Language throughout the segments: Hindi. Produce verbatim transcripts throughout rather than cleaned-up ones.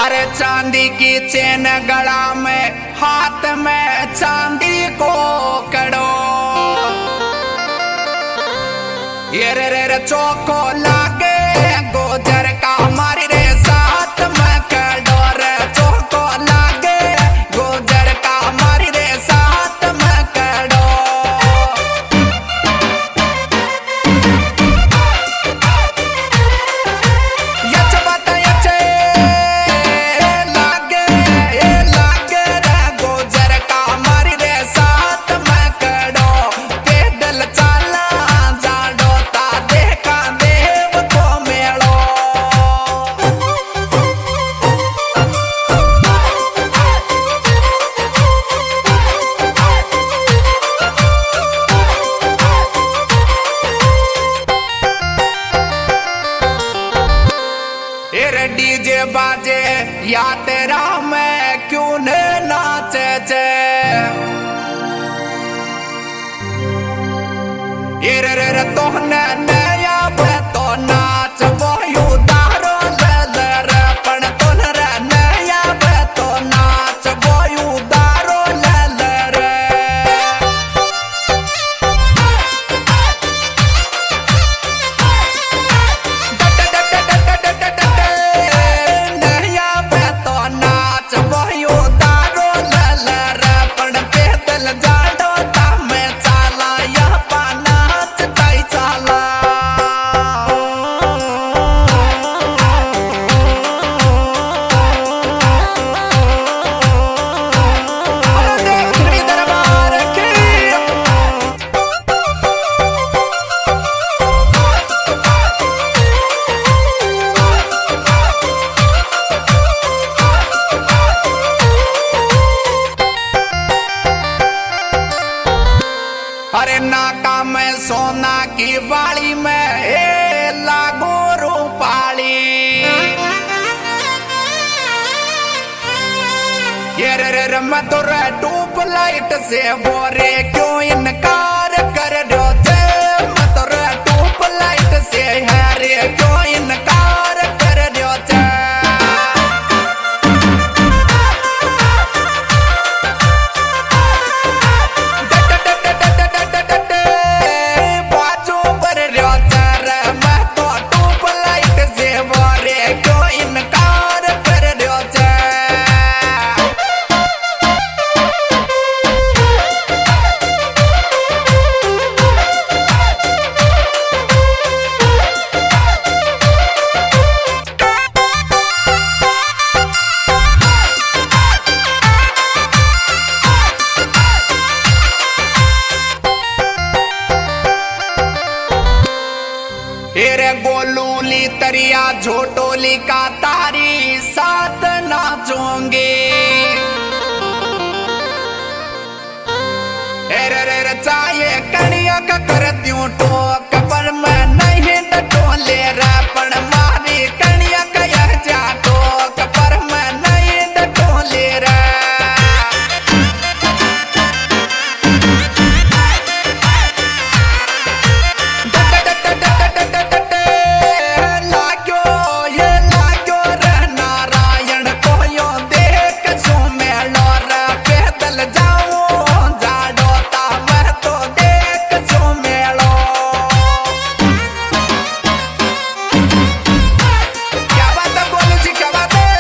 अरे चांदी की चेन गला में, हाथ में चांदी को कड़ो, ये रे रे रे चौको लागे गोजर का हमारी रे साथ में कड़ो रे, चौको लागे गोजर का हमारी रे साथ में कड़ो। यच बता यच लागे ये लागे रे गोजर का हमारी रे साथ में कड़ो, पैदल चला जाडो ता देखा देव को मेलो। ये डीजे बाजे या तेरा मैं क्यों न नाचे जे, ये रे रे रे तो नया पे तो नाच वो उदारो ले ले रे, पण तो रे नया पे तो नाच वो उदारो ले ले रे। नया पे तो नाच वो उदारो ले ले रे, पण पैदल जाडो ता मैं चाला यह पाना ताई चाला। अरे देख श्री दरबार की अरे नाका में सोना की वाली में ए लागो रूपाली, ये रे रे रे मैं तो रे ट्यूब लाइट से बोरे क्यों इनकार कर दो थे, मैं तो रे ट्यूब लाइट से है रे क्यों इनकार कर दो थे। बाजू पर रहो चर मैं तो ट्यूब लाइट से बोरे क्यों इनकार कर दो थे। रे गोलूली तरिया झोटोली का तारी साथ नाचोंगे, रे रे रे चाहे कड़िया का कर दूं टोक पर मैं नहीं डटोले रे, पण मारी कड़िया का यह जा टोक पर मैं नहीं डटोले रे। लाग्यो ये लाग्यो रे नारायण को यो देख सो मेलो रे, पैदल जाऊं जाडो ता मैं तो देख सो मेलो। क्या बात है बोलू जी क्या बात है।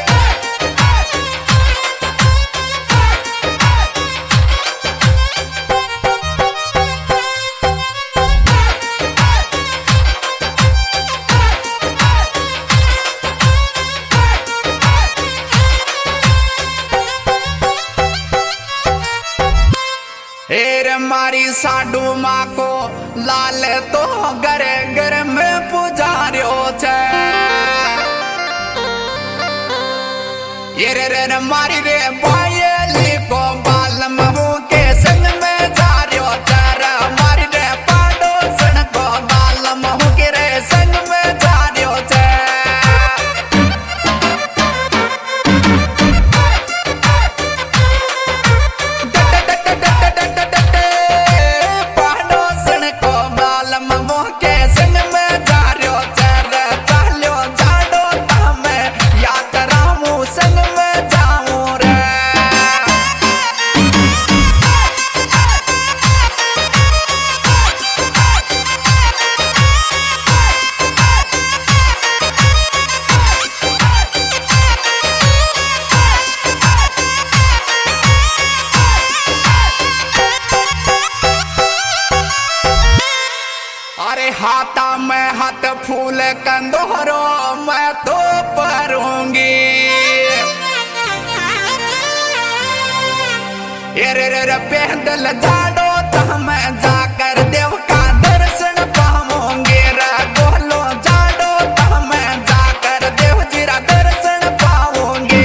हेर मारी साडू माँ को लाल तो घर घर में पुजारियो छे, ये रे रे रे मारी रे बायली को बाल महू के संग में जा रियो छे रे, मारी रे पाडोसन को बाल महू के रे संग में जा रियो छे। पाडोसन को बाल महू के संग में जा रियो छे रे, चालो जाडो ता मैं याद रामू पैदल जाडो तो मैं जाकर देव का दर्शन पाऊंगे रे गोलो जाडो तो मैं जाकर देव जीरा दर्शन पाऊंगे।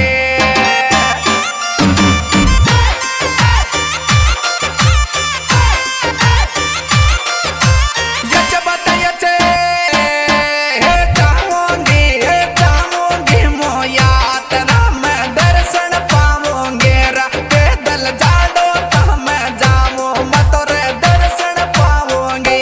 यच बतायचे हे जाऊंगी हे जाऊंगी मो यात्रा मैं दर्शन पाऊंगे रे पैदल जाडो तो मैं जाऊं मैं तोरे दर्शन पाऊंगी।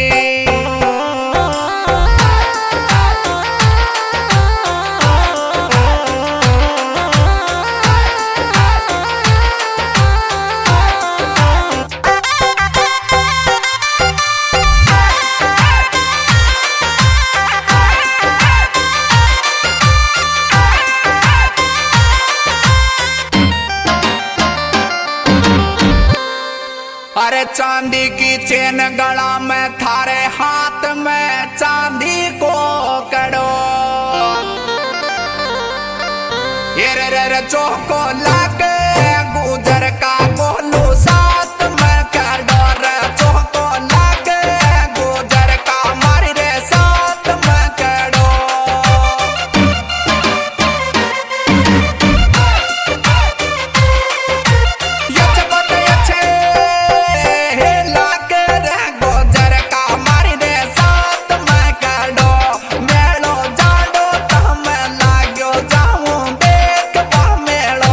अरे चांदी की चेन गला में थारे हाथ में चांदी को कड़ो ये रे रे रे चौको लाके गुजर का गोलू साथ में कड़ो रे चौको लाके गुजर का मारी रे साथ में कड़ो। यच बतायचे हे लाके रे गुजर का मारी रे साथ में कड़ो मेलो जाडो तो मैं लाग्यो जाऊं देखवा मेलो।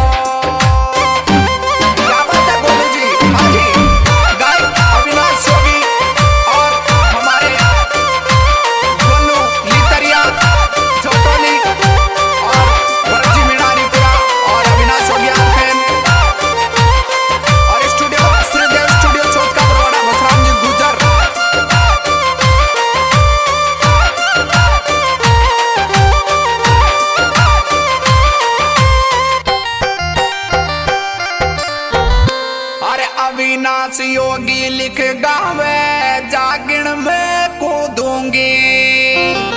क्या बात है गोलू जी हाजी गायक अविनाश जोगी और हमारे गोलू लितरिया झोटोली और भरत जी मीणारीपुरा और अविनाश जोगी आंखेन और स्टूडियो श्रीदेव स्टूडियो चौथका बरवाड़ा बसराम जी गुजर। अरे अविनाश योगी लिख गावे जागिण में कूदूंगी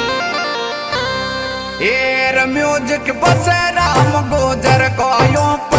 एयर म्यूजिक बस राम गुजर को यूं